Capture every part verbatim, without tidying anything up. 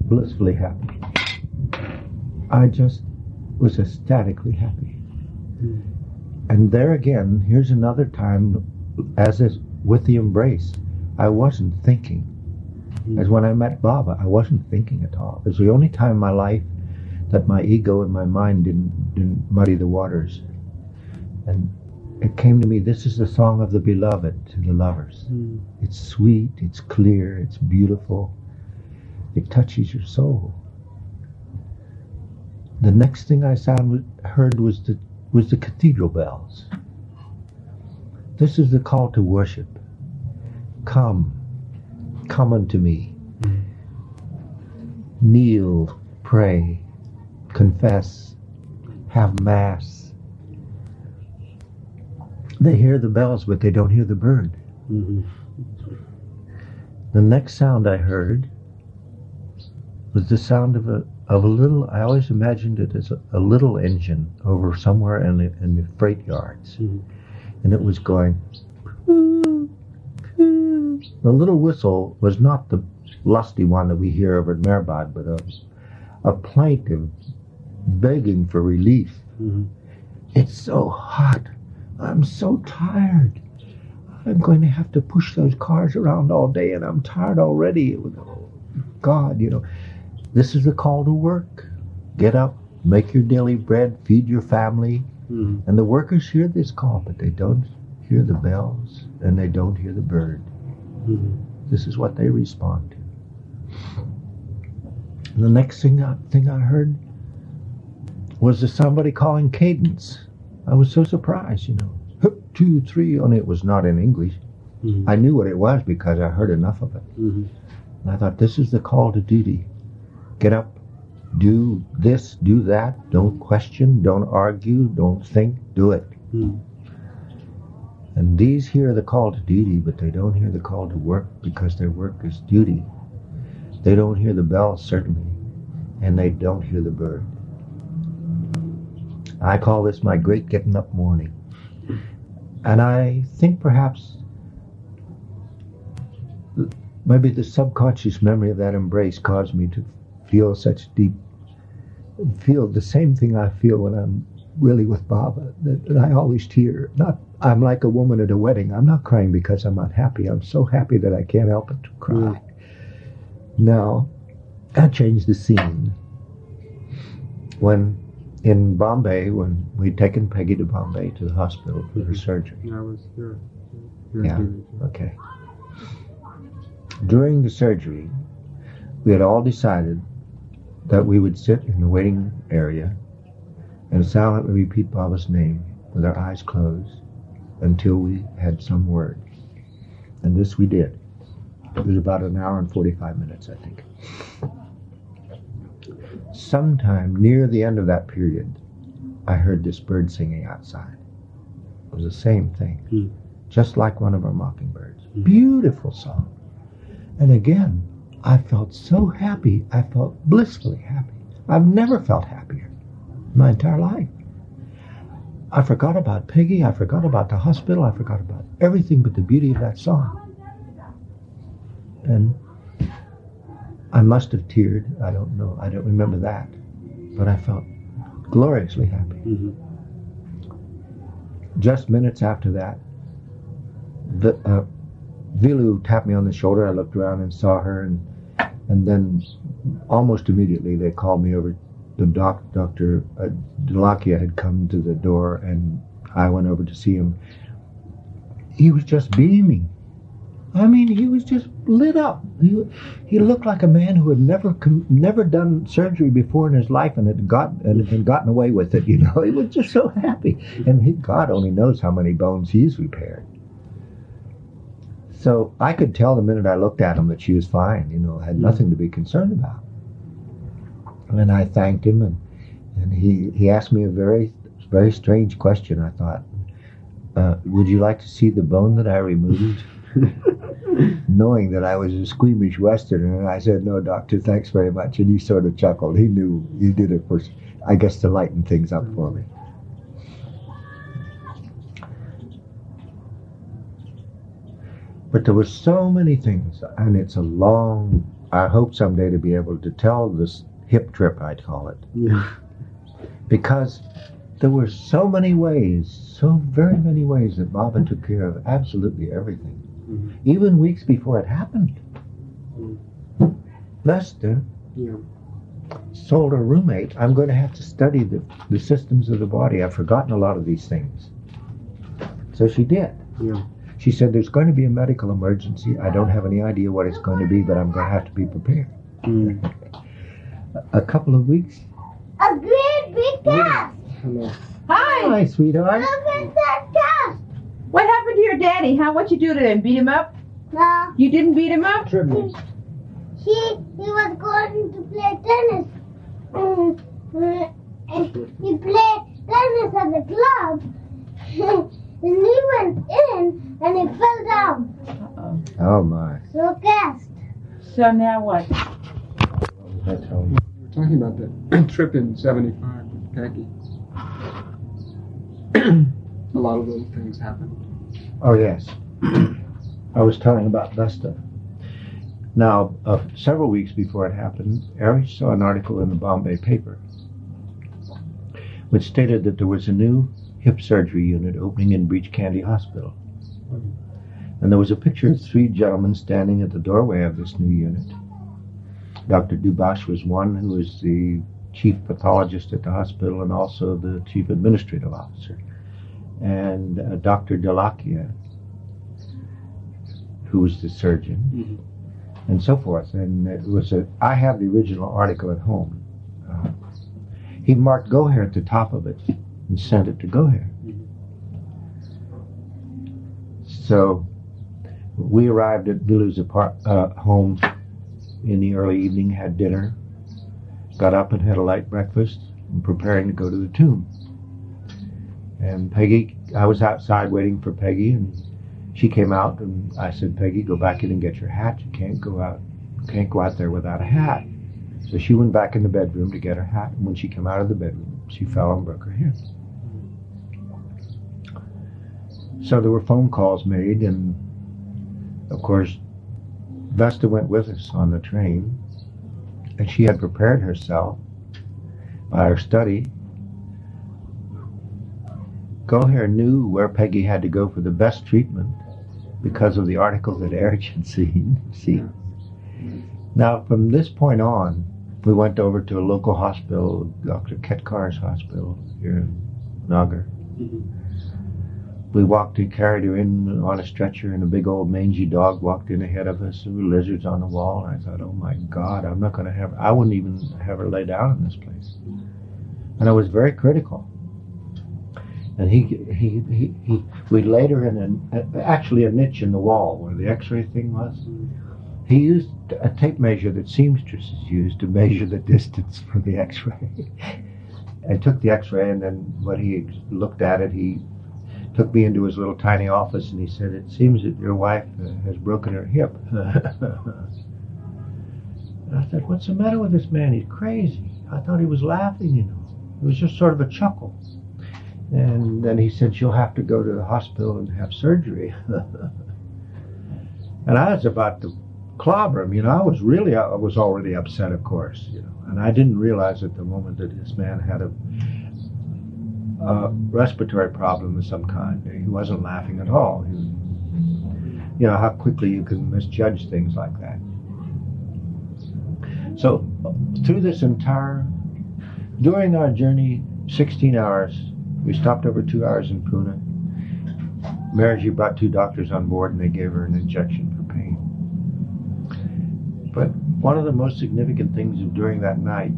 blissfully happy. I just was ecstatically happy. Mm. And there again, here's another time, as is with the embrace, I wasn't thinking. Mm. As when I met Baba, I wasn't thinking at all. It was the only time in my life that my ego and my mind didn't, didn't muddy the waters. And it came to me, this is the song of the beloved to the lovers. Mm. It's sweet, it's clear, it's beautiful. It touches your soul. The next thing I sound, heard was the, was the cathedral bells. This is the call to worship. Come, come unto me. Mm. Kneel, pray, confess, have mass. They hear the bells, but they don't hear the bird. Mm-hmm. The next sound I heard was the sound of a of a little. I always imagined it as a, a little engine over somewhere in the in the freight yards, mm-hmm. and it was going. The little whistle was not the lusty one that we hear over at Mehrabad, but a a plaintive begging for relief. Mm-hmm. It's so hot. I'm so tired. I'm going to have to push those cars around all day, and I'm tired already. Oh, God, you know, this is the call to work. Get up, make your daily bread, feed your family. Mm-hmm. And the workers hear this call, but they don't hear the bells, and they don't hear the bird. Mm-hmm. This is what they respond to. And the next thing I, thing I heard was the somebody calling cadence. I was so surprised, you know. Two, three, only it was not in English. Mm-hmm. I knew what it was because I heard enough of it. Mm-hmm. And I thought, this is the call to duty. Get up, do this, do that. Don't question, don't argue, don't think, do it. Mm-hmm. And these hear the call to duty, but they don't hear the call to work because their work is duty. They don't hear the bells, certainly, and they don't hear the bird. I call this my great getting up morning. And I think perhaps maybe the subconscious memory of that embrace caused me to feel such deep, feel the same thing I feel when I'm really with Baba, that, that I always tear. Not, I'm like a woman at a wedding. I'm not crying because I'm unhappy. I'm so happy that I can't help but to cry. Mm. Now, I changed the scene. When in Bombay, when we'd taken Peggy to Bombay to the hospital for her surgery. I was here. Yeah, okay. During the surgery, we had all decided that we would sit in the waiting area and silently repeat Baba's name with our eyes closed until we had some word. And this we did. It was about an hour and forty-five minutes, I think. Sometime near the end of that period, I heard this bird singing outside. It was the same thing, mm. just like one of our mockingbirds. Mm. Beautiful song. And again, I felt so happy. I felt blissfully happy. I've never felt happier in my entire life. I forgot about Peggy. I forgot about the hospital. I forgot about everything but the beauty of that song. And I must have teared. I don't know. I don't remember that. But I felt gloriously happy. Mm-hmm. Just minutes after that, the, uh, Vilu tapped me on the shoulder. I looked around and saw her. And and then almost immediately they called me over. The doc, Doctor Uh, Delakia had come to the door, and I went over to see him. He was just beaming. I mean, he was just lit up. He, he looked like a man who had never never done surgery before in his life and had got and, and gotten away with it. You know, he was just so happy. And he, God only knows how many bones he's repaired. So I could tell the minute I looked at him that she was fine. You know, had nothing to be concerned about. And I thanked him, and and he he asked me a very very strange question. I thought, uh, would you like to see the bone that I removed? Knowing that I was a squeamish Westerner, and I said, no, doctor, thanks very much. And he sort of chuckled. He knew he did it for, I guess, to lighten things up for me. But there were so many things, and it's a long I hope someday to be able to tell this hip trip, I'd call it. Yeah. Because there were so many ways, so very many ways that Baba took care of absolutely everything. Mm-hmm. Even weeks before it happened. Mm-hmm. Lester Yeah. told her roommate, I'm going to have to study the, the systems of the body. I've forgotten a lot of these things. So she did. Yeah. She said, there's going to be a medical emergency. I don't have any idea what it's going to be, but I'm going to have to be prepared. Mm. A couple of weeks. A great big cat. Hello. Hi. Hi, sweetheart. Look at that cat. What happened to your daddy, huh? What you do to him? Beat him up? No, You didn't beat him up? Tribbles. he he was going to play tennis. Mm, mm, and he played tennis at the club. And he went in and he fell down. Uh-oh. Oh, my. So cast. So now what? That's how We were talking about the trip in seventy-five with Peggy. A lot of those things happened. Oh, yes. I was telling about Vesta. Now, uh, several weeks before it happened, Eric saw an article in the Bombay paper which stated that there was a new hip surgery unit opening in Breach Candy Hospital. And there was a picture of three gentlemen standing at the doorway of this new unit. Doctor Dubash was one, who was the chief pathologist at the hospital and also the chief administrative officer. And uh, Doctor Delakia, who was the surgeon, Mm-hmm. and so forth. And it was a, I have the original article at home. Uh, he marked Goher at the top of it and sent it to Goher. Mm-hmm. So we arrived at Bilu's apart, uh, home in the early evening, had dinner, got up and had a light breakfast, and preparing to go to the tomb. And Peggy, I was outside waiting for Peggy, and she came out, and I said, Peggy, go back in and get your hat. You can't go out, can't go out there without a hat. So she went back in the bedroom to get her hat, and when she came out of the bedroom, she fell and broke her hip. So there were phone calls made, and of course, Vesta went with us on the train, and she had prepared herself by her study. Goher knew where Peggy had to go for the best treatment because of the article that Eric had seen. See? Now, from this point on, we went over to a local hospital, Doctor Ketkar's hospital here in Nagar. Mm-hmm. We walked and carried her in on a stretcher, and a big old mangy dog walked in ahead of us. There were lizards on the wall, and I thought, oh my God, I'm not going to have her. I wouldn't even have her lay down in this place. And I was very critical. And he, he, he, he we laid her in a, actually a niche in the wall where the x-ray thing was. He used a tape measure that seamstresses used to measure the distance for the x-ray. I took the x-ray, and then when he looked at it, he took me into his little tiny office, and he said, it seems that your wife uh, has broken her hip. And I said, what's the matter with this man? He's crazy. I thought he was laughing, you know. It was just sort of a chuckle. And then he said, she'll have to go to the hospital and have surgery. And I was about to clobber him, you know. I was really, I was already upset, of course, you know. And I didn't realize at the moment that this man had a, a respiratory problem of some kind. He wasn't laughing at all. He was, you know, how quickly you can misjudge things like that. So through this entire, during our journey, sixteen hours, we stopped over two hours in Pune. Maraji brought two doctors on board, and they gave her an injection for pain. But one of the most significant things of during that night,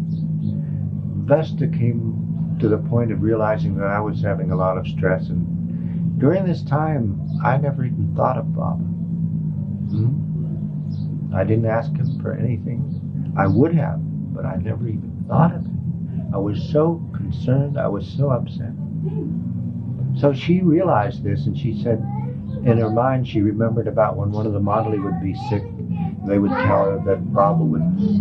Vesta came to the point of realizing that I was having a lot of stress, and during this time, I never even thought of Bob. Hmm? I didn't ask him for anything. I would have, but I never even thought of it. I was so concerned, I was so upset. So she realized this, and she said, in her mind, she remembered about when one of the Modely would be sick, they would tell her that Baba would...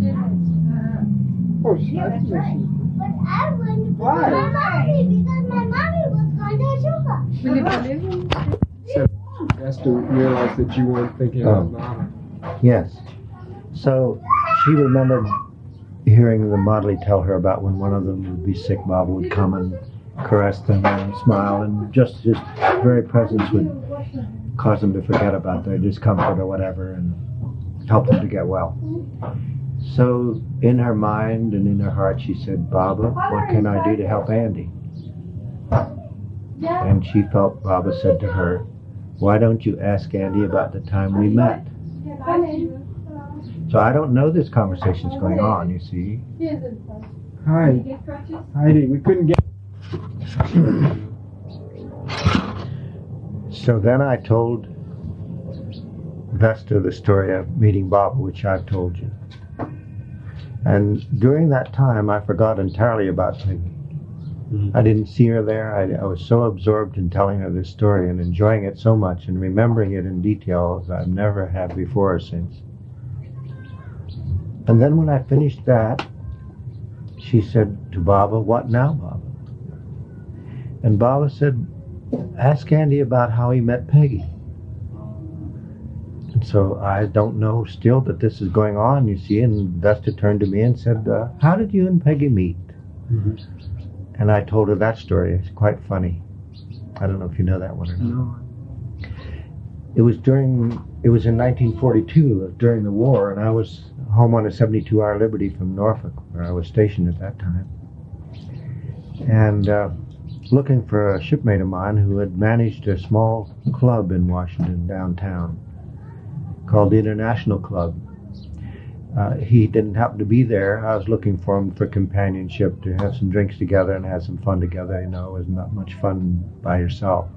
Oh, she has to But I went to Why? my mommy because my mommy was going to sugar. said has to realize that you weren't thinking Oh. about Mama. Yes. So she remembered hearing the Modley tell her about when one of them would be sick, Baba would come and caress them and smile, and just his very presence would cause them to forget about their discomfort or whatever and help them to get well. So in her mind and in her heart she said, Baba, what can I do to help Andy? And she felt Baba said to her, why don't you ask Andy about the time we met? So I don't know this conversation's going on, you see. Hi. Heidi, we couldn't get... So then I told Vesta the story of meeting Baba, which I've told you. And during that time, I forgot entirely about Peggy. Mm-hmm. I didn't see her there. I, I was so absorbed in telling her this story and enjoying it so much and remembering it in detail as I've never had before or since. And then when I finished that, she said to Baba, what now, Baba? And Baba said, ask Andy about how he met Peggy. And so I don't know still that this is going on, you see, and Vesta turned to me and said, uh, how did you and Peggy meet? Mm-hmm. And I told her that story. It's quite funny. I don't know if you know that one or not. No. It was during, it was in nineteen forty-two, during the war, and I was home on a seventy-two hour Liberty from Norfolk, where I was stationed at that time. And uh, looking for a shipmate of mine who had managed a small club in Washington downtown called the International Club. Uh, he didn't happen to be there. I was looking for him for companionship, to have some drinks together and have some fun together. You know, it was not much fun by yourself.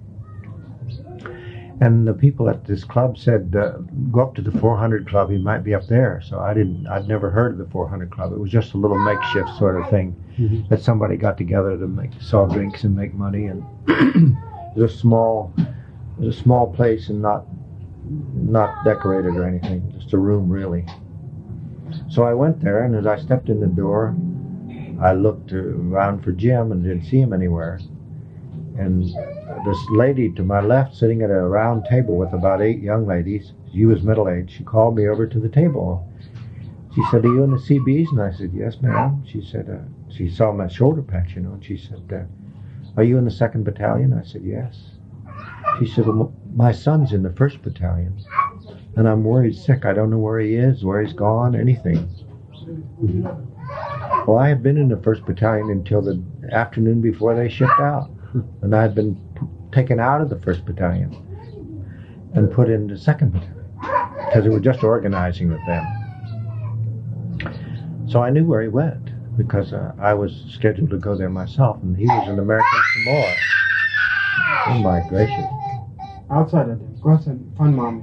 And the people at this club said, uh, go up to the four hundred Club, he might be up there. So I didn't, I'd never heard of the four hundred Club. It was just a little makeshift sort of thing mm-hmm. that somebody got together to make, sell drinks and make money. And it was a small, it was a small place and not, not decorated or anything, just a room really. So I went there, and as I stepped in the door, I looked around for Jim and didn't see him anywhere. And this lady to my left, sitting at a round table with about eight young ladies, she was middle-aged, she called me over to the table. She said, are you in the C Bs? And I said, yes, ma'am. She said, uh, she saw my shoulder patch, you know, and she said, uh, are you in the second Battalion? I said, yes. She said, well, my son's in the first Battalion, and I'm worried sick. I don't know where he is, where he's gone, anything. Mm-hmm. Well, I had been in the first Battalion until the afternoon before they shipped out. And I had been p- taken out of the first Battalion and put in the second Battalion because they were just organizing with them. So I knew where he went because uh, I was scheduled to go there myself, and he was in American Samoa. Oh my gracious. Outside of there. Go outside. Find Mommy.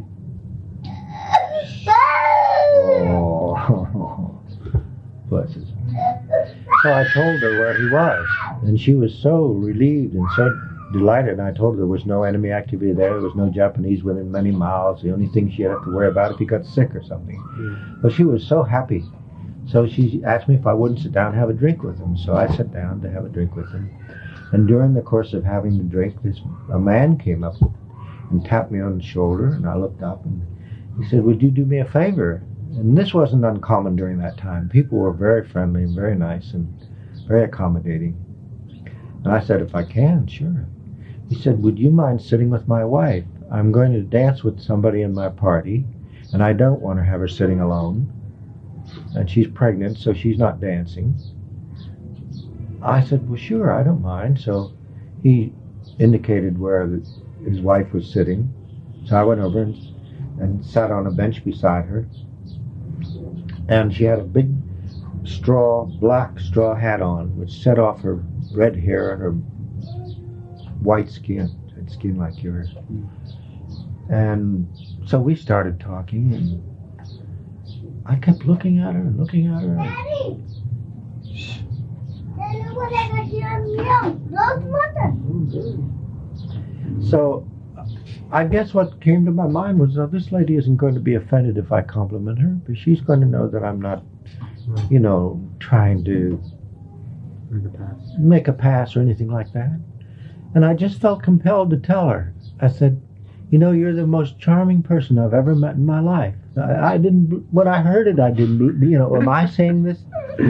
Oh, bless his heart. So I told her where he was, and she was so relieved and so delighted. And I told her there was no enemy activity there. There was no Japanese within many miles. The only thing she had to worry about if he got sick or something. Mm. But she was so happy. So she asked me if I wouldn't sit down and have a drink with him. So I sat down to have a drink with him. And during the course of having the drink, this a man came up and tapped me on the shoulder, and I looked up, and he said, would you do me a favor? And this wasn't uncommon during that time. People were very friendly and very nice and very accommodating. And I said, if I can, sure. He said, would you mind sitting with my wife? I'm going to dance with somebody in my party, and I don't want to have her sitting alone. And she's pregnant, so she's not dancing. I said, well, sure, I don't mind. So he indicated where the, his wife was sitting. So I went over and, and sat on a bench beside her. And she had a big straw, black straw hat on, which set off her red hair and her white skin, had skin like yours. And so we started talking, and I kept looking at her and looking at her. Daddy! Shh. Daddy, what I got you on milk? Mother. So I guess what came to my mind was, oh, this lady isn't going to be offended if I compliment her, but she's going to know that I'm not, you know, trying to Make a pass. make a pass or anything like that. And I just felt compelled to tell her. I said, you know, you're the most charming person I've ever met in my life. I, I didn't. When I heard it, I didn't. You know, am I saying this?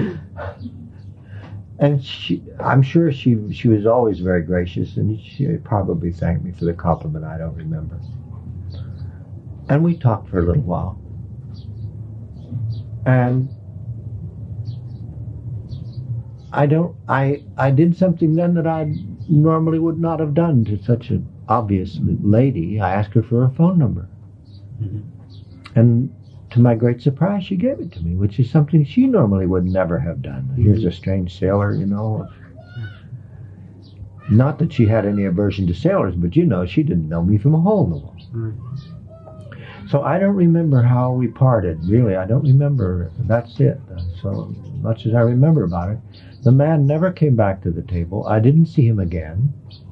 And she, I'm sure she she was always very gracious, and she probably thanked me for the compliment. I don't remember. And we talked for a little while, and I don't. I I did something then that I normally would not have done to such an obvious lady. I asked her for her phone number, mm-hmm. and to my great surprise, she gave it to me, which is something she normally would never have done. Mm-hmm. Here's a strange sailor, you know. Not that she had any aversion to sailors, but you know, she didn't know me from a hole in the wall. Mm-hmm. So I don't remember how we parted, really. I don't remember. That's it. So much as I remember about it. The man never came back to the table. I didn't see him again.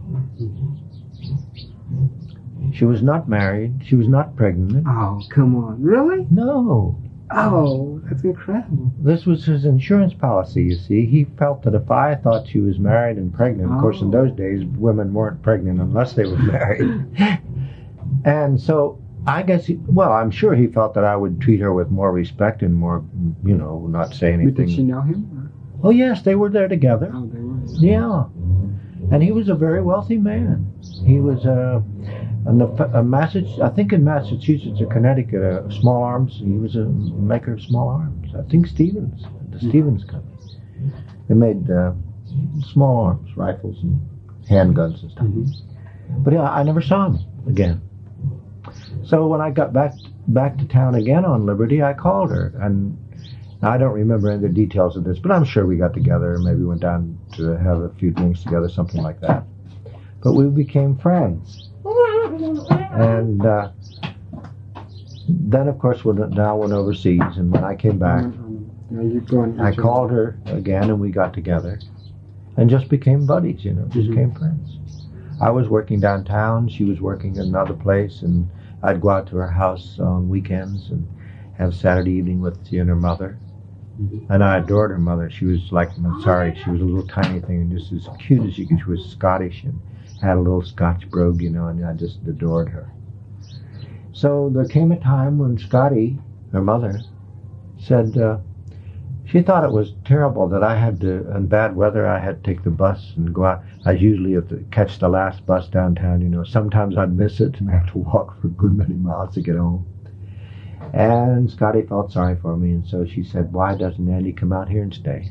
She was not married. She was not pregnant. Oh, come on. Really? No. Oh, that's incredible. This was his insurance policy, you see. He felt that if I thought she was married and pregnant, of course in those days women weren't pregnant unless they were married. And so I guess, he, well, I'm sure he felt that I would treat her with more respect and more, you know, not say anything. Did she know him? Oh, yes, they were there together. Oh, they were. Yeah. And he was a very wealthy man. He was a, a, a Massachusetts, I think in Massachusetts or Connecticut, a small arms. He was a maker of small arms. I think Stevens, the mm-hmm. Stevens Company. They made uh, small arms, rifles and handguns and stuff. Mm-hmm. But yeah, I never saw him again. So when I got back back to town again on Liberty, I called her, and I don't remember any of the details of this, but I'm sure we got together and maybe went down to have a few drinks together, something like that. But we became friends. And uh, then, of course, we now went overseas, and when I came back, I called her again, and we got together and just became buddies, you know, just mm-hmm. became friends. I was working downtown, she was working in another place, and I'd go out to her house on weekends and have Saturday evening with she and her mother. Mm-hmm. And I adored her mother. She was like, I'm sorry, she was a little tiny thing and just as cute as she could. She was Scottish and had a little Scotch brogue, you know, and I just adored her. So there came a time when Scotty, her mother, said uh, she thought it was terrible that I had to, in bad weather, I had to take the bus and go out. I usually have to catch the last bus downtown, you know. Sometimes I'd miss it and have to walk for a good many miles to get home. And Scotty felt sorry for me, and so she said, why doesn't Andy come out here and stay?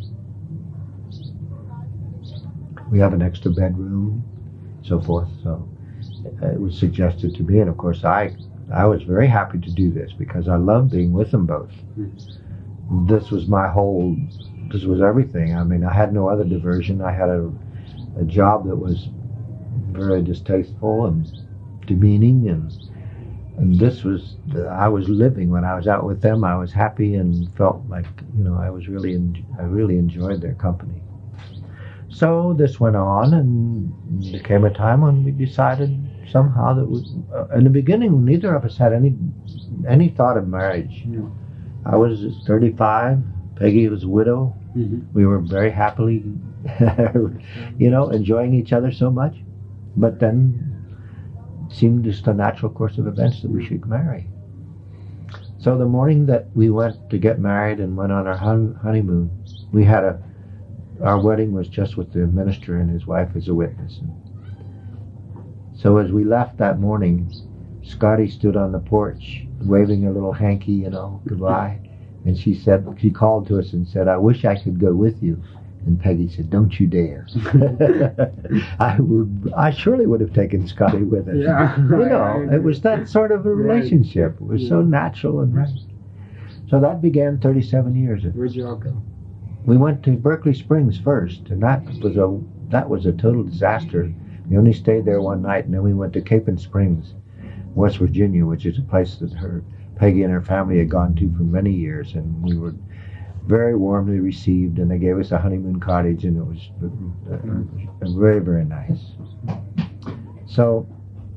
We have an extra bedroom, so forth. So it was suggested to me, and of course I I was very happy to do this because I loved being with them both. This was my whole, this was everything. I mean, I had no other diversion. I had a, a job that was very distasteful and demeaning, and And this was, I was living when I was out with them. I was happy and felt like, you know, I was really, en- I really enjoyed their company. So this went on, and there came a time when we decided somehow that we, uh, in the beginning, neither of us had any, any thought of marriage. Yeah. I was thirty-five. Peggy was a widow. Mm-hmm. We were very happily, you know, enjoying each other so much. But then seemed just a natural course of events that we should marry. So the morning that we went to get married and went on our hun- honeymoon, we had a, our wedding was just with the minister and his wife as a witness. And so as we left that morning, Scotty stood on the porch waving a little hanky, you know, goodbye. And she said, she called to us and said, I wish I could go with you. And Peggy said, don't you dare. I would, I surely would have taken Scotty with us. Yeah, you right, know, right. It was that sort of a relationship. Right. It was yeah. so natural and right. So that began thirty-seven years ago. Where'd you all go? We went to Berkeley Springs first, and that was a that was a total disaster. We only stayed there one night, and then we went to Capon Springs, West Virginia, which is a place that her Peggy and her family had gone to for many years, and we were very warmly received, and they gave us a honeymoon cottage, and it was uh, very, very nice. So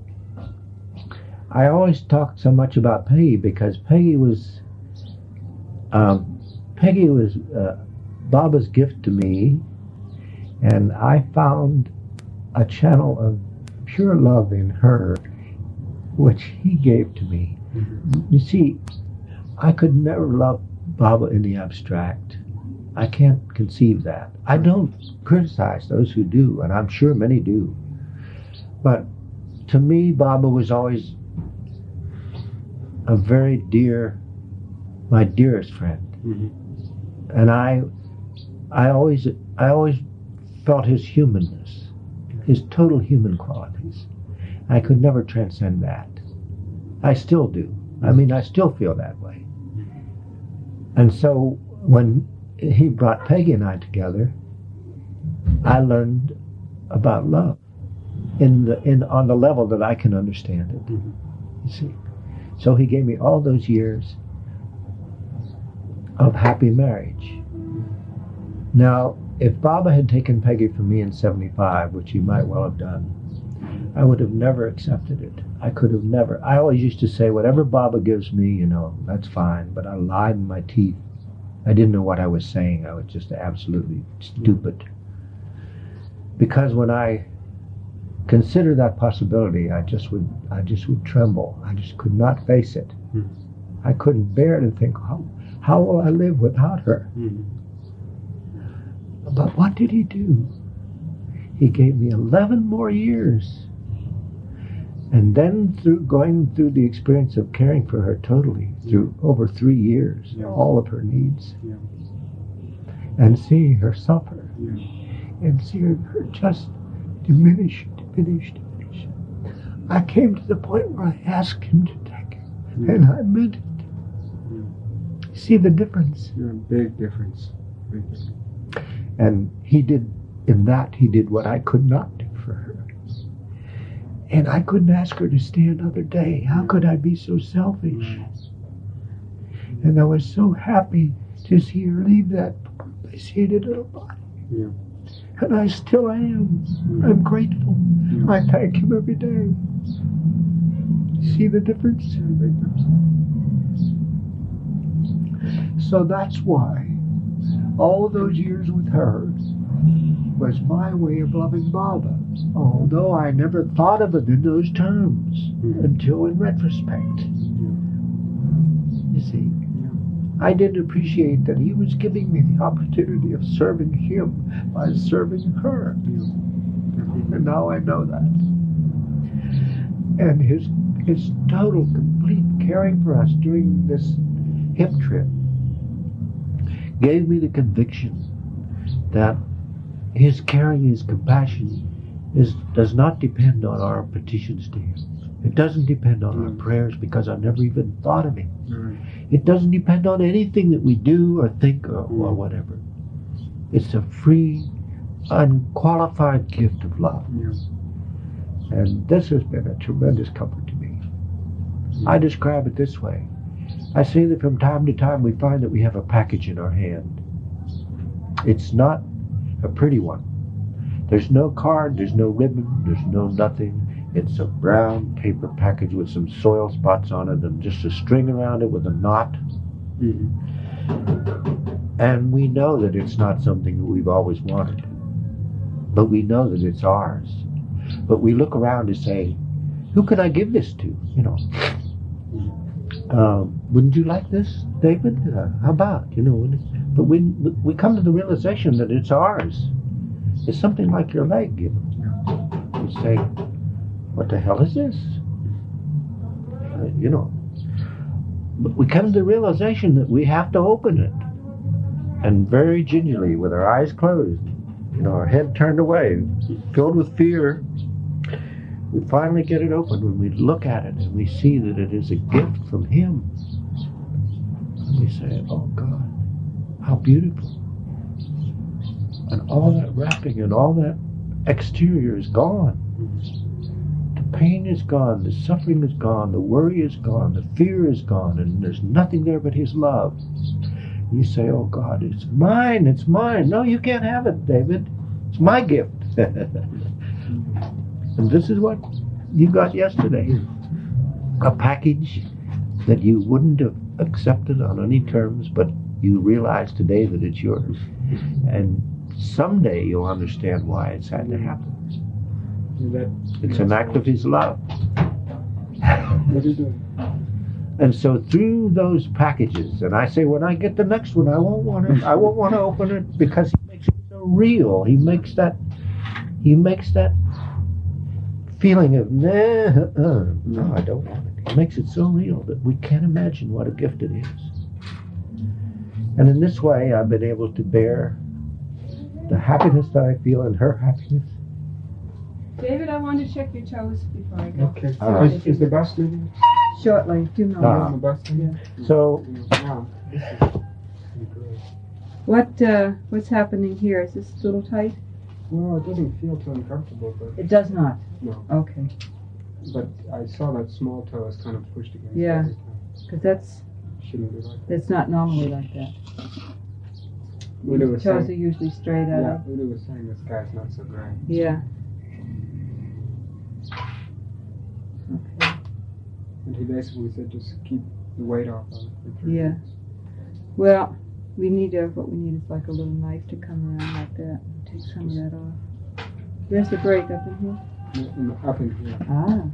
I always talked so much about Peggy because Peggy was um, Peggy was uh, Baba's gift to me, and I found a channel of pure love in her, which he gave to me. Mm-hmm. You see, I could never love Baba in the abstract. I can't conceive that. I don't criticize those who do, and I'm sure many do. But to me, Baba was always a very dear, my dearest friend. Mm-hmm. And I, I always, I always felt his humanness, his total human qualities. I could never transcend that. I still do. I mean, I still feel that way. And so when he brought Peggy and I together, I learned about love in the in on the level that I can understand it. Mm-hmm. You see, so he gave me all those years of happy marriage. Now, if Baba had taken Peggy from me in seventy-five, which he might well have done, I would have never accepted it. I could have never. I always used to say, whatever Baba gives me, you know, that's fine, but I lied in my teeth. I didn't know what I was saying. I was just absolutely stupid. Because when I considered that possibility, I just would I just would tremble. I just could not face it. Mm. I couldn't bear it and think, how, how will I live without her? Mm. But what did he do? He gave me eleven more years. And then through going through the experience of caring for her totally, through over three years, Yeah. all of her needs, Yeah. and seeing her suffer, Yeah. and seeing her just diminish, diminish, diminish. I came to the point where I asked him to take her, Yeah. and I meant it. Yeah. See the difference? Yeah, big difference. Big difference. And he did, in that, he did what I could not do for her. And I couldn't ask her to stay another day. How could I be so selfish? And I was so happy to see her leave that emaciated little body. Yeah. And I still am. I'm grateful. Yeah. I thank him every day. See the difference? Yeah, big difference. So that's why all those years with her was my way of loving Baba, although I never thought of it in those terms Mhm. until in retrospect. Yeah. You see, Yeah. I didn't appreciate that he was giving me the opportunity of serving him by serving her. Yeah. And now I know that. And his his total, complete caring for us during this hip trip gave me the conviction that his caring, his compassion is does not depend on our petitions to him. It doesn't depend on our Mm. prayers, because I never even thought of him. Right. It doesn't depend on anything that we do or think or, or Mm. whatever. It's a free, unqualified gift of love. Yeah. And this has been a tremendous comfort to me. I describe it this way. I say that from time to time we find that we have a package in our hand. It's not a pretty one. There's no card, there's no ribbon, there's no nothing. It's a brown paper package with some soil spots on it and just a string around it with a knot. Mm-hmm. And we know that it's not something that we've always wanted. But we know that it's ours. But we look around and say, who can I give this to? You know, um, wouldn't you like this, David? Uh, how about, you know? But we we come to the realization that it's ours. It's something like your leg, you know. You say, what the hell is this? Uh, you know. But we come to the realization that we have to open it. And very gingerly, with our eyes closed, you know, our head turned away, filled with fear, we finally get it open when we look at it and we see that it is a gift from him. And we say, oh God, how beautiful. And all that wrapping and all that exterior is gone. The pain is gone, the suffering is gone, the worry is gone, the fear is gone, and there's nothing there but his love. You say, oh God, it's mine, it's mine. No, you can't have it, David. It's my gift. And this is what you got yesterday. A package that you wouldn't have accepted on any terms, but you realize today that it's yours. And someday you'll understand why it's had to happen. That, It's an act of his love. What are you doing? And so through those packages, and I say, when I get the next one, I won't want it. I won't want to open it because he makes it so real. He makes that, he makes that feeling of, nah, uh, no, I don't want it. He makes it so real that we can't imagine what a gift it is. And in this way, I've been able to bear the happiness that I feel and her happiness. David, I want to check your toes before I go. Okay. All right. Is, is the bus leaving? Shortly. Do know. Ah. On the bus? Yeah. So, Wow. This is pretty great. What uh, what's happening here? Is this a little tight? Well, it doesn't feel too uncomfortable, but It does not. no. Okay. But I saw that small toe is kind of pushed against Yeah. everything. Because that's Shouldn't be like that. that's not normally like that. Udo was Toes are saying, usually straight yeah, out. Udo was saying this guy's not so great. Yeah. Okay. And he basically said just keep the weight off of it for three Yeah. weeks. Well, we need to. What we need is like a little knife to come around like that and take some of that off. Where's the break up in here? In- in- Up in here. Ah.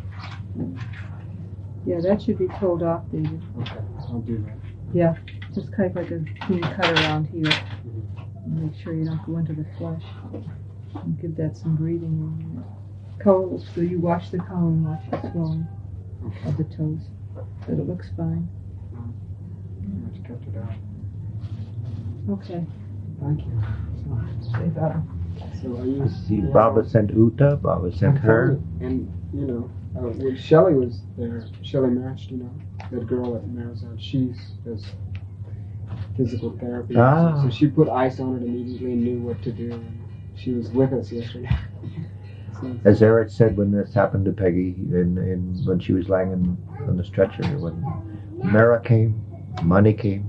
Yeah, that should be pulled off, David. Okay, I'll do that. Yeah, just kind of like a clean cut around here. Mhm. And make sure you don't go into the flesh. And give that some breathing room. Color looks good. You wash the color and watch the swelling Okay. of the toes. But it looks fine. I just kept it out. Okay. Thank you. Say that. So are you? I see Baba sent Uta, Baba sent her. And, you know, uh, when Shelley was there, Shelley March, you know, that girl at Marizon, she's does physical therapy. Ah. So she put ice on it immediately and knew what to do. And she was with us yesterday. So, As Eric said when this happened to Peggy, in, in when she was lying in, on the stretcher, when Mara came, money came.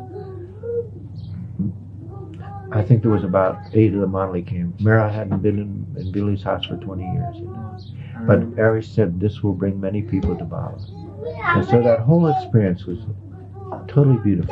I think there was about eight of the Monley came. Mara hadn't been in, in Billy's house for twenty years. You know. I But remember- Eric said this will bring many people to Baba. And so that whole experience was totally beautiful.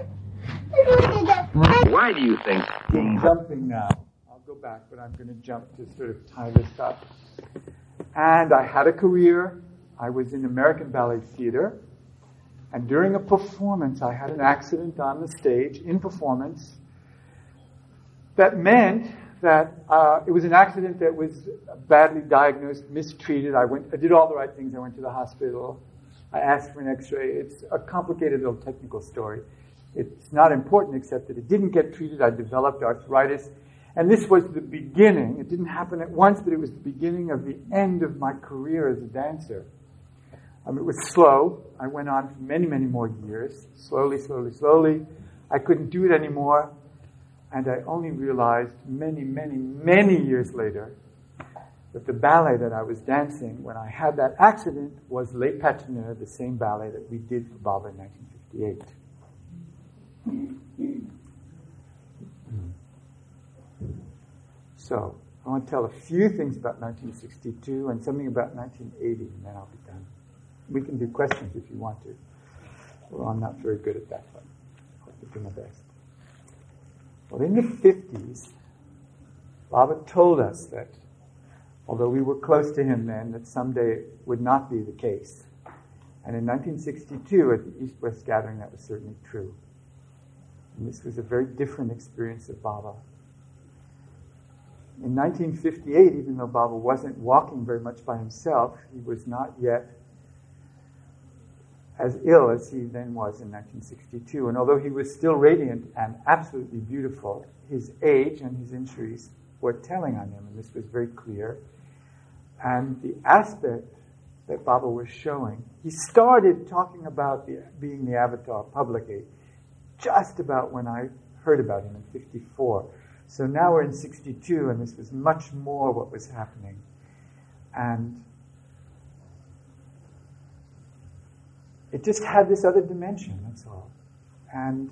Why do you think? Jumping now. I'll go back, but I'm going to jump to sort of tie this up. And I had a career. I was in American Ballet Theater. And during a performance, I had an accident on the stage in performance that meant that uh, it was an accident that was badly diagnosed, mistreated. I went, I did all the right things. I went to the hospital. I asked for an x-ray. It's a complicated little technical story. It's not important except that it didn't get treated. I developed arthritis. And this was the beginning. It didn't happen at once, but it was the beginning of the end of my career as a dancer. Um, it was slow. I went on for many, many more years. Slowly, slowly, slowly. I couldn't do it anymore. And I only realized many, many, many years later that the ballet that I was dancing when I had that accident was Les Patineurs, the same ballet that we did for Baba in nineteen fifty-eight. So, I want to tell a few things about nineteen sixty-two and something about nineteen eighty, and then I'll be done. We can do questions if you want to. Well, I'm not very good at that, but I'll do my best. Well, in the fifties, Baba told us that, although we were close to him then, that someday it would not be the case. And in nineteen sixty-two, at the East-West Gathering, that was certainly true. And this was a very different experience of Baba. In nineteen fifty-eight, even though Baba wasn't walking very much by himself, he was not yet as ill as he then was in nineteen sixty-two. And although he was still radiant and absolutely beautiful, his age and his injuries were telling on him, and this was very clear. And the aspect that Baba was showing, he started talking about the, being the avatar publicly just about when I heard about him in fifty-four. So now we're in sixty-two, and this was much more what was happening. And it just had this other dimension, that's all. And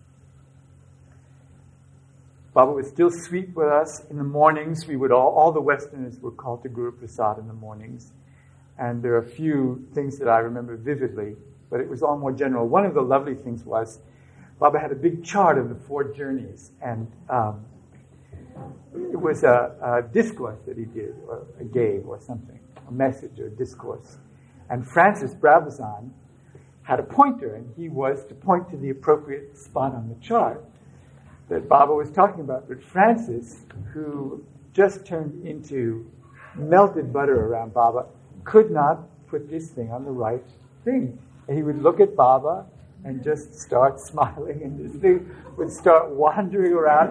Baba was still sweet with us. In the mornings, we would all, all the Westerners were called to Guru Prasad in the mornings. And there are a few things that I remember vividly, but it was all more general. One of the lovely things was, Baba had a big chart of the four journeys, and um, it was a, a discourse that he did, or gave, or something, a message or discourse. And Francis Brabazon had a pointer, and he was to point to the appropriate spot on the chart that Baba was talking about. But Francis, who just turned into melted butter around Baba, could not put this thing on the right thing. And he would look at Baba and just start smiling, and this thing would start wandering around.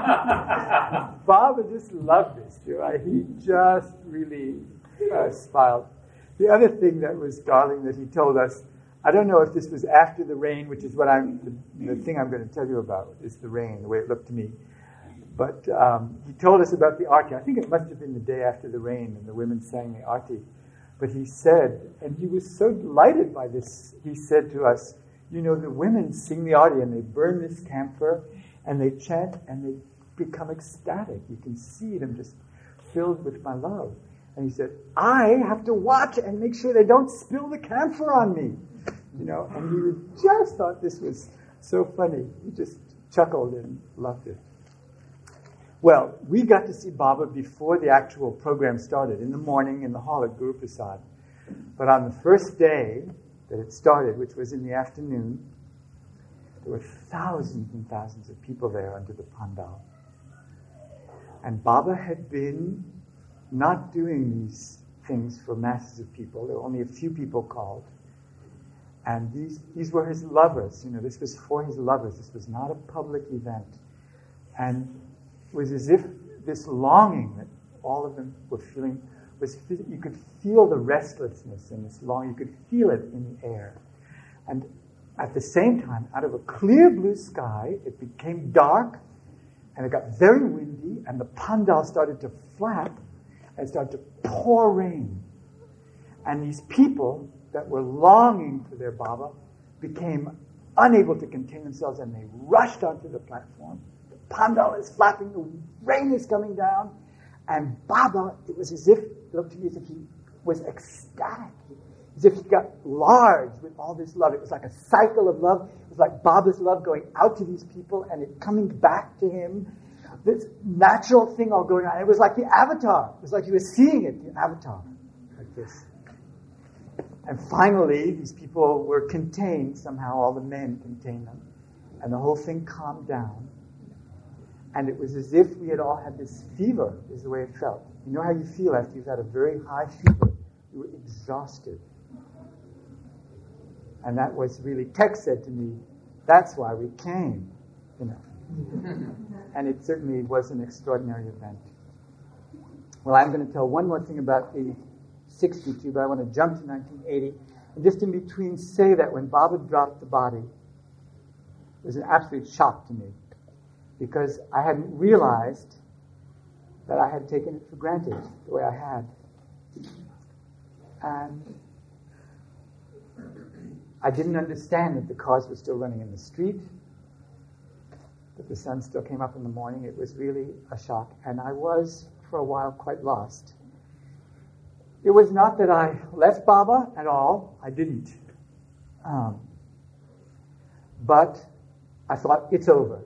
Baba just loved this, you know. He just really uh, smiled. The other thing that was darling that he told us, I don't know if this was after the rain, which is what I'm, the, the thing I'm going to tell you about, is the rain, the way it looked to me. But um, he told us about the arti. I think it must have been the day after the rain, and the women sang the arti. But he said, and he was so delighted by this, he said to us, you know, the women sing the arti, and they burn this camphor, and they chant, and they become ecstatic. You can see them just filled with my love. And he said, I have to watch and make sure they don't spill the camphor on me. You know, and he just thought this was so funny. He just chuckled and loved it. Well, we got to see Baba before the actual program started, in the morning in the hall at Guru Prasad. But on the first day that it started, which was in the afternoon, there were thousands and thousands of people there under the pandal. And Baba had been not doing these things for masses of people. There were only a few people called. And these these were his lovers. You know, this was for his lovers. This was not a public event. And it was as if this longing that all of them were feeling was, you could feel the restlessness in this longing. You could feel it in the air. And at the same time, out of a clear blue sky, it became dark, and it got very windy, and the pandal started to flap, and it started to pour rain. And these people that were longing for their Baba became unable to contain themselves, and they rushed onto the platform. The pandal is flapping, the rain is coming down, and Baba, it was as if, it looked to me as if he was ecstatic, as if he got large with all this love. It was like a cycle of love. It was like Baba's love going out to these people and it coming back to him. This natural thing all going on. It was like the avatar. It was like he was seeing it, the avatar, like this. And finally, these people were contained. Somehow all the men contained them. And the whole thing calmed down. And it was as if we had all had this fever, is the way it felt. You know how you feel after you've had a very high fever? You were exhausted. And that was really, Tex said to me, that's why we came, you know. And it certainly was an extraordinary event. Well, I'm going to tell one more thing about eighteen sixty-two, but I want to jump to nineteen eighty. And just in between say that when Baba dropped the body, it was an absolute shock to me. Because I hadn't realized that I had taken it for granted the way I had. And I didn't understand that the cars were still running in the street, that the sun still came up in the morning. It was really a shock. And I was, for a while, quite lost. It was not that I left Baba at all. I didn't. Um, but I thought, it's over.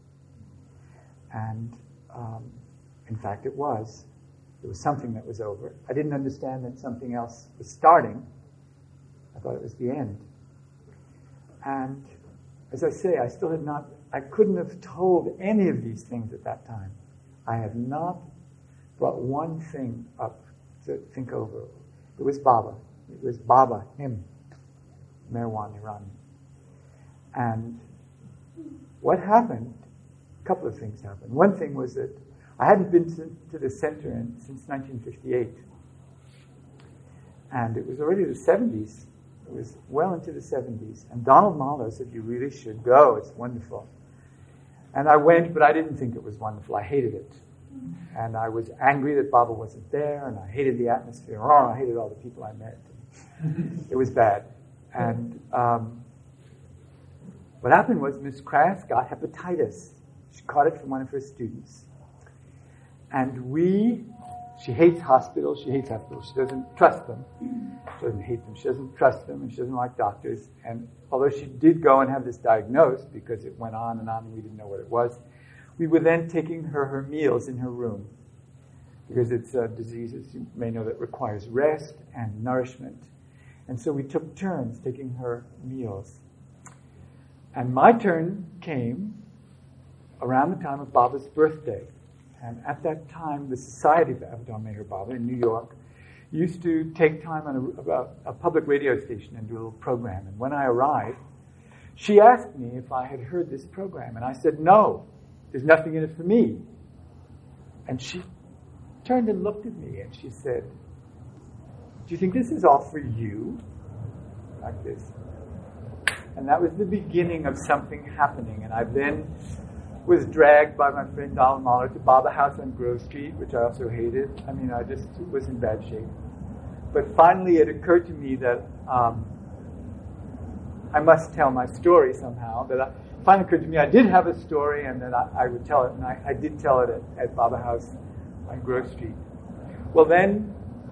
And um, in fact, it was. It was something that was over. I didn't understand that something else was starting. I thought it was the end. And as I say, I still had not, I couldn't have told any of these things at that time. I had not brought one thing up to think over. It was Baba. It was Baba, him, Merwan Irani. And what happened, a couple of things happened. One thing was that I hadn't been to, to the center in, since nineteen fifty-eight. And it was already the seventies. It was well into the seventies. And Donald Mahler said, you really should go. It's wonderful. And I went, but I didn't think it was wonderful. I hated it. And I was angry that Baba wasn't there, and I hated the atmosphere. Oh, I hated all the people I met. It was bad. And um, what happened was Miss Crass got hepatitis. She caught it from one of her students. And we, she hates hospitals, she hates hospitals. She doesn't trust them. She doesn't hate them. She doesn't trust them, and she doesn't like doctors. And although she did go and have this diagnosed, because it went on and on and we didn't know what it was, we were then taking her her meals in her room, because it's a disease, as you may know, that requires rest and nourishment. And so we took turns taking her meals. And my turn came around the time of Baba's birthday. And at that time, the Society of Avadon Meher Baba in New York used to take time on a, a, a public radio station and do a little program. And when I arrived, she asked me if I had heard this program. And I said, no, there's nothing in it for me. And she turned and looked at me and she said, do you think this is all for you? Like this. And that was the beginning of something happening. And I then was dragged by my friend Donald Mahler to Baba House on Grove Street, which I also hated. I mean, I just was in bad shape. But finally it occurred to me that um, I must tell my story somehow. That I, finally occurred to me I did have a story and that I, I would tell it. And I, I did tell it at, at Baba House on Grove Street. Well then,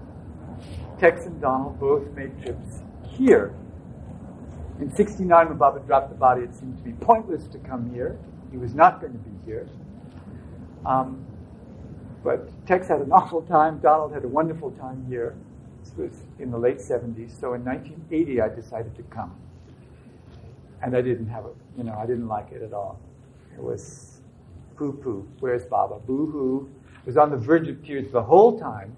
Tex and Donald both made trips here. In sixty-nine, when Baba dropped the body, it seemed to be pointless to come here. He was not going to be here. Um, but Tex had an awful time. Donald had a wonderful time here. This was in the late seventies. So in nineteen eighty, I decided to come. And I didn't have it, you know, I didn't like it at all. It was poo-poo. Where's Baba? Boo-hoo. Was on the verge of tears the whole time.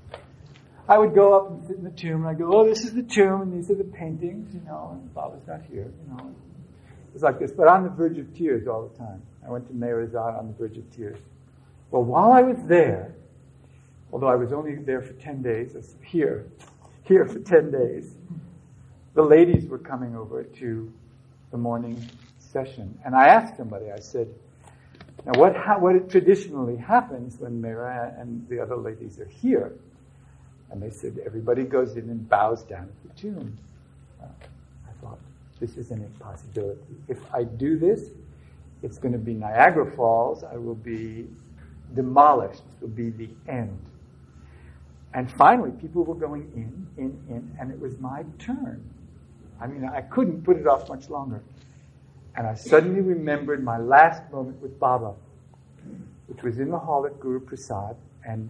I would go up and sit in the tomb, and I go, oh, this is the tomb, and these are the paintings, you know, and Baba's not here, you know. It was like this, but on the verge of tears all the time. I went to Meherazad on the verge of tears. Well, while I was there, although I was only there for ten days, I was here, here for ten days, the ladies were coming over to the morning session. And I asked somebody, I said, now what ha- what traditionally happens when Mera and the other ladies are here? And they said, everybody goes in and bows down at the tomb. Uh, I thought, this is an impossibility. If I do this, it's going to be Niagara Falls. I will be demolished. It will be the end. And finally, people were going in, in, in, and it was my turn. I mean, I couldn't put it off much longer. And I suddenly remembered my last moment with Baba, which was in the hall at Guru Prasad, and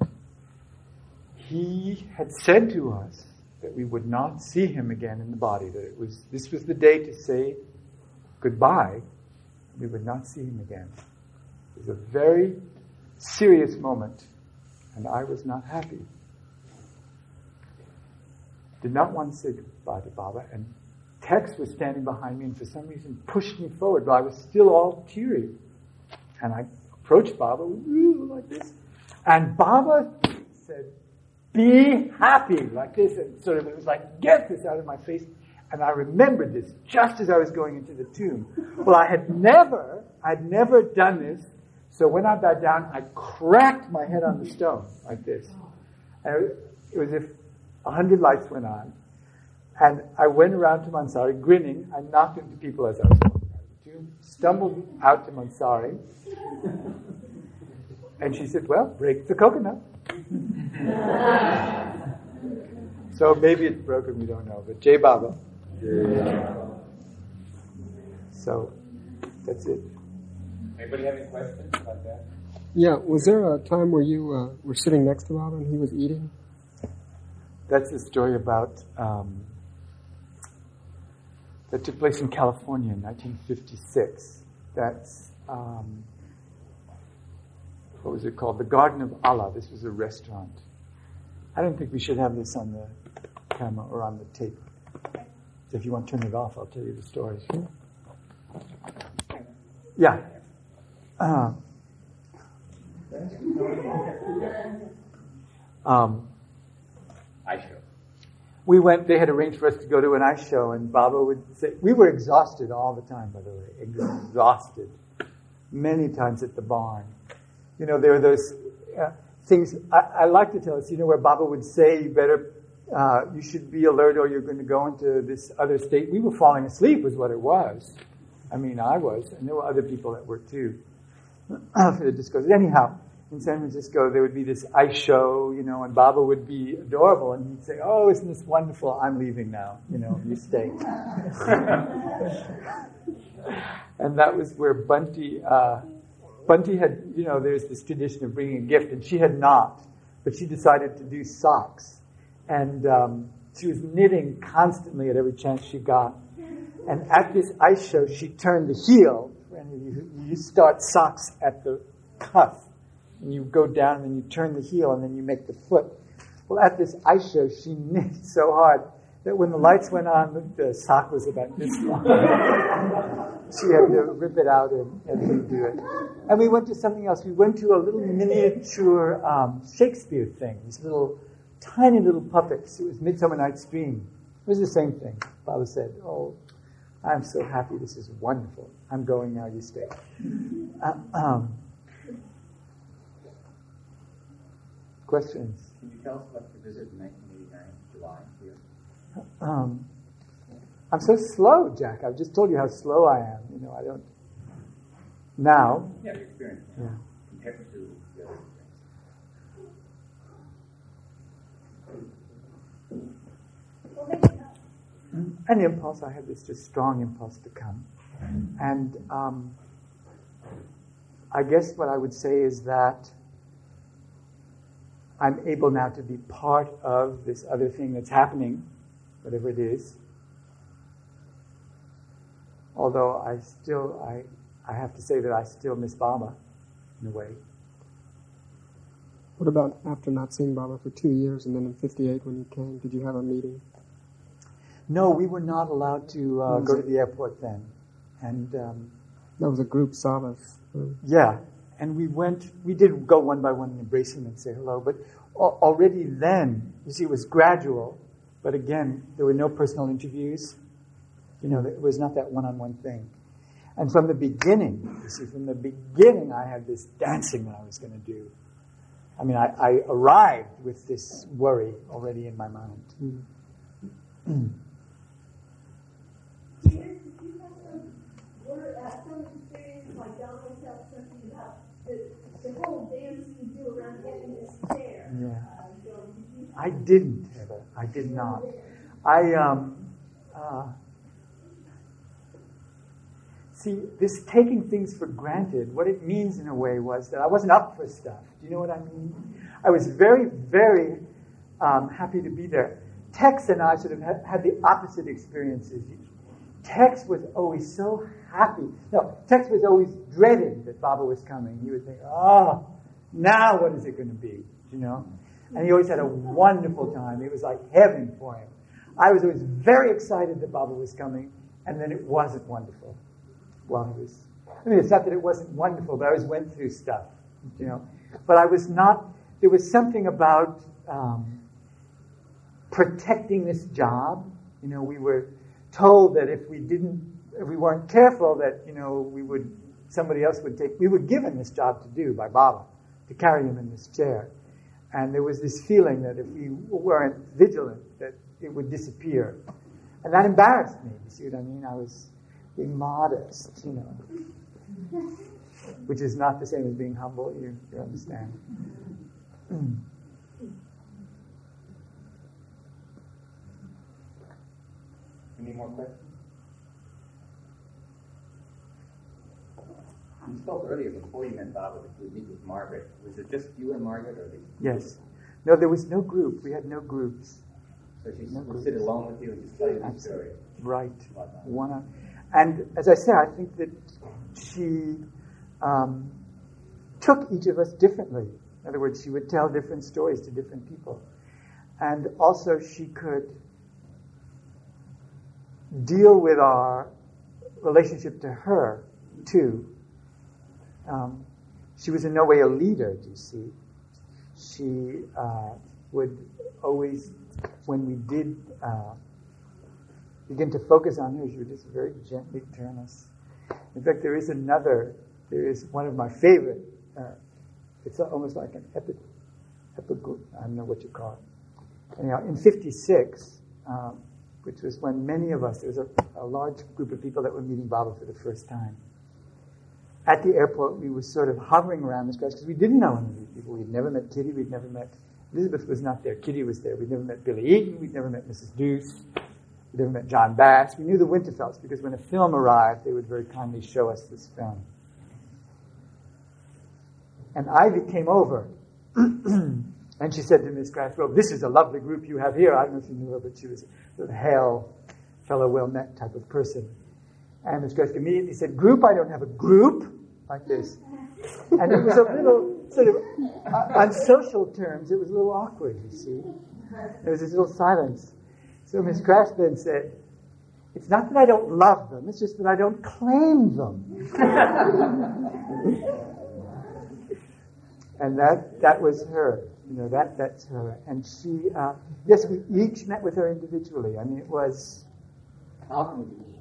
he had said to us that we would not see him again in the body, that it was this was the day to say goodbye. We would not see him again. It was a very serious moment, and I was not happy. Did not want to say goodbye to Baba, and Tex was standing behind me and for some reason pushed me forward, but I was still all teary. And I approached Baba like this, and Baba said, be happy, like this, and sort of, it was like, get this out of my face. And I remembered this just as I was going into the tomb. Well, I had never, I'd never done this, so when I bowed down, I cracked my head on the stone, like this. And it was as if a hundred lights went on. And I went around to Mansari, grinning. I knocked into people as I was walking out of the tomb, stumbled out to Mansari, and she said, well, break the coconut. So maybe it's broken, we don't know. But Jai Baba. So that's it. Anybody have any questions about that? Yeah, was there a time where you uh, were sitting next to Baba and he was eating? That's a story about um, that took place in California in nineteen fifty-six. That's um, what was it called? The Garden of Allah. This was a restaurant. I don't think we should have this on the camera or on the tape. So if you want to turn it off, I'll tell you the story. Yeah. Uh, um, I show. we went, they had arranged for us to go to an ice show, and Baba would say, we were exhausted all the time, by the way, exhausted. Many times at the barn. You know, there were those uh, things, I, I like to tell us, you know, where Baba would say, you better, uh, you should be alert or you're going to go into this other state. We were falling asleep was what it was. I mean, I was, and there were other people that were too. For the discourse. Anyhow, in San Francisco, there would be this ice show, you know, and Baba would be adorable, and he'd say, oh, isn't this wonderful? I'm leaving now, you know, you stay. And that was where Bunty, uh, Bunty had, you know, there's this tradition of bringing a gift, and she had not, but she decided to do socks. And um, She was knitting constantly at every chance she got. And at this ice show, she turned the heel. And you, you start socks at the cuff. And you go down and then you turn the heel and then you make the foot. Well, at this ice show, she knit so hard that when the lights went on, the sock was about this long. She had to rip it out and, and redo it. And we went to something else. We went to a little miniature um, Shakespeare thing. These little, tiny little puppets. It was Midsummer Night's Dream. It was the same thing. Baba said, "Oh, I'm so happy. This is wonderful. I'm going now. You stay." Uh, um, questions? Can you tell us about your visit in nineteen eighty-nine, July here? Um, I'm so slow, Jack. I've just told you how slow I am. You know, I don't. Now. Yeah, your experience. Yeah. Compared to the other things. An impulse. I had this just strong impulse to come, and um, I guess what I would say is that I'm able now to be part of this other thing that's happening, whatever it is. Although I still, I, I have to say that I still miss Baba, in a way. What about after not seeing Baba for two years, and then in fifty-eight when you came, did you have a meeting? No, we were not allowed to uh, go to the airport then, and um, that was a group Sabbath. Yeah, and we went. We did go one by one and embrace him and say hello, but al- already then, you see, it was gradual. But again, there were no personal interviews. You know, it was not that one-on-one thing. And from the beginning, you see, from the beginning, I had this dancing that I was going to do. I mean, I, I arrived with this worry already in my mind. Mm. Were at some experience like John myself talking about the, the whole dance you do around getting this chair. Yeah. Uh, John, did you I didn't, Heather. I did not. I, um, uh, see, this taking things for granted, what it means in a way was that I wasn't up for stuff. Do you know what I mean? I was very, very um, happy to be there. Tex and I sort of had, had the opposite experiences. Tex was always so happy. No, Tex was always dreading that Baba was coming. He would think, oh, now what is it going to be? You know? And he always had a wonderful time. It was like heaven for him. I was always very excited that Baba was coming, and then it wasn't wonderful. Well, it was, I mean, it's not that it wasn't wonderful, but I always went through stuff, you know. But I was not, there was something about um, protecting this job. You know, we were told that if we didn't, if we weren't careful, that, you know, we would, somebody else would take, we were given this job to do by Baba, to carry him in this chair. And there was this feeling that if we weren't vigilant, that it would disappear. And that embarrassed me, you see what I mean? I was being modest, you know, which is not the same as being humble, you, you understand. Any more questions? You spoke earlier, before you met Baba, that you would meet with Margaret. Was it just you and Margaret, or did Yes. No, there was no group. We had no groups. So she No would sit alone with you and just tell you the story? Right. One on, and as I said, I think that she um, took each of us differently. In other words, she would tell different stories to different people. And also she could deal with our relationship to her, too. Um, she was in no way a leader, do you see. She uh, would always, when we did uh, begin to focus on her, she would just very gently turn us. In fact, there is another, there is one of my favorite, uh, it's almost like an epic, epic, I don't know what you call it. Anyhow, in fifty-six, um, which was when many of us, there was a, a large group of people that were meeting Baba for the first time. At the airport, we were sort of hovering around this crowd because we didn't know any of these people. We'd never met Kitty, we'd never met, Elizabeth was not there, Kitty was there. We'd never met Billy Eaton, we'd never met Missus Deuce, we'd never met John Bass. We knew the Winterfelds because when a film arrived, they would very kindly show us this film. And Ivy came over, and And she said to Miss Grass, well, this is a lovely group you have here. I don't know if you knew her, but she was a hale fellow, well-met type of person. And Miss Grass immediately said, group, I don't have a group, like this. And it was a little, sort of, uh, on social terms, it was a little awkward, you see. There was this little silence. So Miss Grass then said, it's not that I don't love them, it's just that I don't claim them. And that that was her. You know, that that's her. And she, uh, yes, we each met with her individually. I mean, it was... How often would you